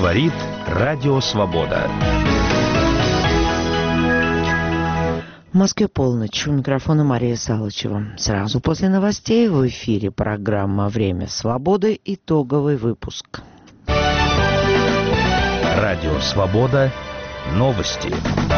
Говорит Радио Свобода. В Москве полночь. У микрофона Мария Салычева. Сразу после новостей в эфире программа «Время свободы». Итоговый выпуск. Радио Свобода. Новости.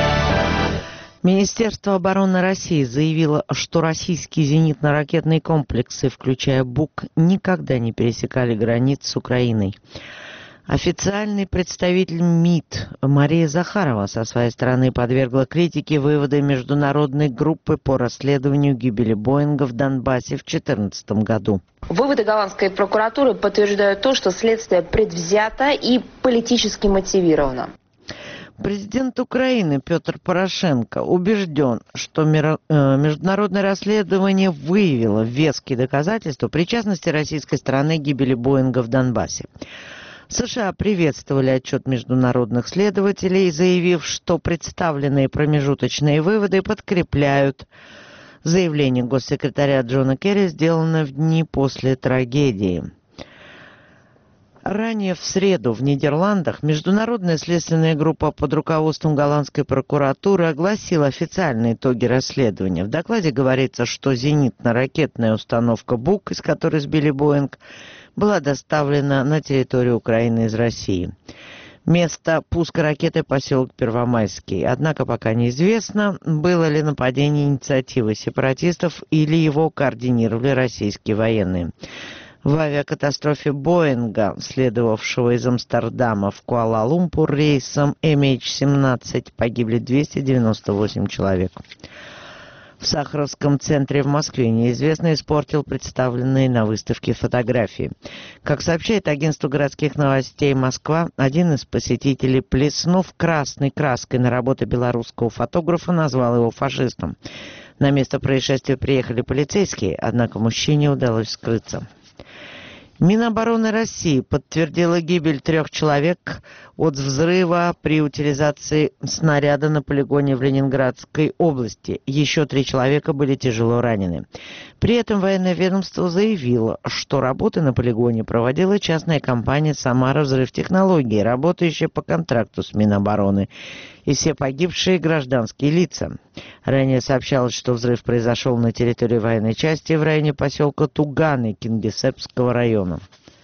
Министерство обороны России заявило, что российские зенитно-ракетные комплексы, включая БУК, никогда не пересекали границ с Украиной. Официальный представитель МИД Мария Захарова со своей стороны подвергла критике выводы международной группы по расследованию гибели Боинга в Донбассе в 2014 году. Выводы голландской прокуратуры подтверждают то, что следствие предвзято и политически мотивировано. Президент Украины Петр Порошенко убежден, что международное расследование выявило веские доказательства причастности российской стороны к гибели Боинга в Донбассе. США приветствовали отчет международных следователей, заявив, что представленные промежуточные выводы подкрепляют заявление госсекретаря Джона Керри, сделанное в дни после трагедии. Ранее в среду в Нидерландах международная следственная группа под руководством голландской прокуратуры огласила официальные итоги расследования. В докладе говорится, что зенитно-ракетная установка БУК, из которой сбили Боинг, была доставлена на территорию Украины из России. Место пуска ракеты — поселок Первомайский. Однако пока неизвестно, было ли нападение инициативы сепаратистов или его координировали российские военные. В авиакатастрофе Боинга, следовавшего из Амстердама в Куала-Лумпур рейсом MH17, погибли 298 человек. В Сахаровском центре в Москве неизвестный испортил представленные на выставке фотографии. Как сообщает агентство городских новостей «Москва», один из посетителей, плеснув красной краской на работы белорусского фотографа, назвал его фашистом. На место происшествия приехали полицейские, однако мужчине удалось скрыться. Минобороны России подтвердила гибель 3 человек от взрыва при утилизации снаряда на полигоне в Ленинградской области. Еще 3 человека были тяжело ранены. При этом военное ведомство заявило, что работы на полигоне проводила частная компания «Самара Взрывтехнологии», работающая по контракту с Минобороны, и все погибшие гражданские лица. Ранее сообщалось, что взрыв произошел на территории военной части в районе поселка Туганы Кингисеппского района.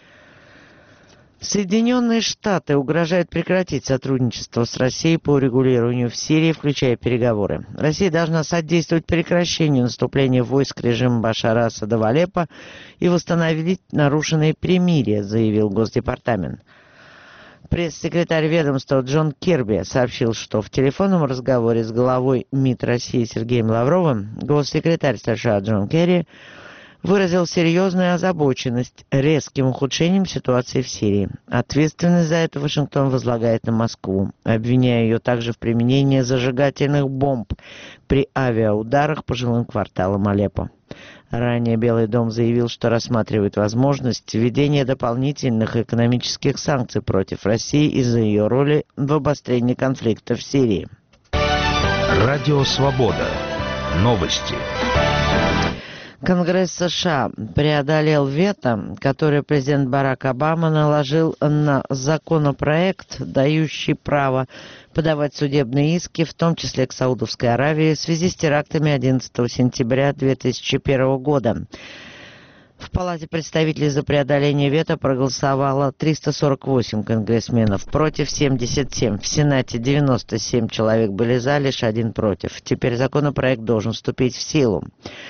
Соединенные Штаты угрожают прекратить сотрудничество с Россией по урегулированию в Сирии, включая переговоры. Россия должна содействовать прекращению наступления войск режима Башара Асада в Алеппо и восстановить нарушенное перемирие, заявил Госдепартамент. Пресс-секретарь ведомства Джон Кирби сообщил, что в телефонном разговоре с главой МИД России Сергеем Лавровым госсекретарь США Джон Керри выразил серьезную озабоченность резким ухудшением ситуации в Сирии. Ответственность за это Вашингтон возлагает на Москву, обвиняя ее также в применении зажигательных бомб при авиаударах по жилым кварталам Алеппо. Ранее Белый дом заявил, что рассматривает возможность введения дополнительных экономических санкций против России из-за ее роли в обострении конфликта в Сирии. Радио Свобода. Новости. Конгресс США преодолел вето, которое президент Барак Обама наложил на законопроект, дающий право подавать судебные иски, в том числе к Саудовской Аравии, в связи с терактами 11 сентября 2001 года. В Палате представителей за преодоление вето проголосовало 348 конгрессменов, против 77. В Сенате 97 человек были за, лишь 1 против. Теперь законопроект должен вступить в силу.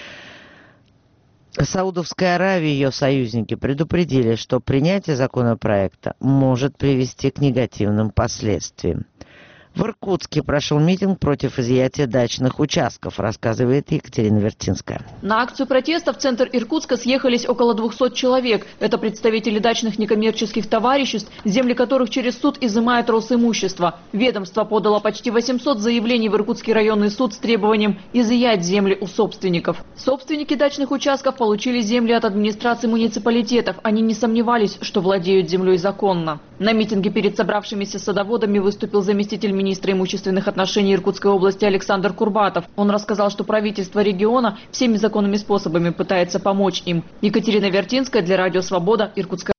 Саудовская Аравия и ее союзники предупредили, что принятие законопроекта может привести к негативным последствиям. В Иркутске прошел митинг против изъятия дачных участков, рассказывает Екатерина Вертинская. На акцию протеста в центр Иркутска съехались около 200 человек. Это представители дачных некоммерческих товариществ, земли которых через суд изымают Росимущество. Ведомство подало почти 800 заявлений в Иркутский районный суд с требованием изъять земли у собственников. Собственники дачных участков получили земли от администрации муниципалитетов. Они не сомневались, что владеют землей законно. На митинге перед собравшимися садоводами выступил заместитель министра имущественных отношений Иркутской области Александр Курбатов. Он рассказал, что правительство региона всеми законными способами пытается помочь им. Екатерина Вертинская для Радио Свобода, Иркутская.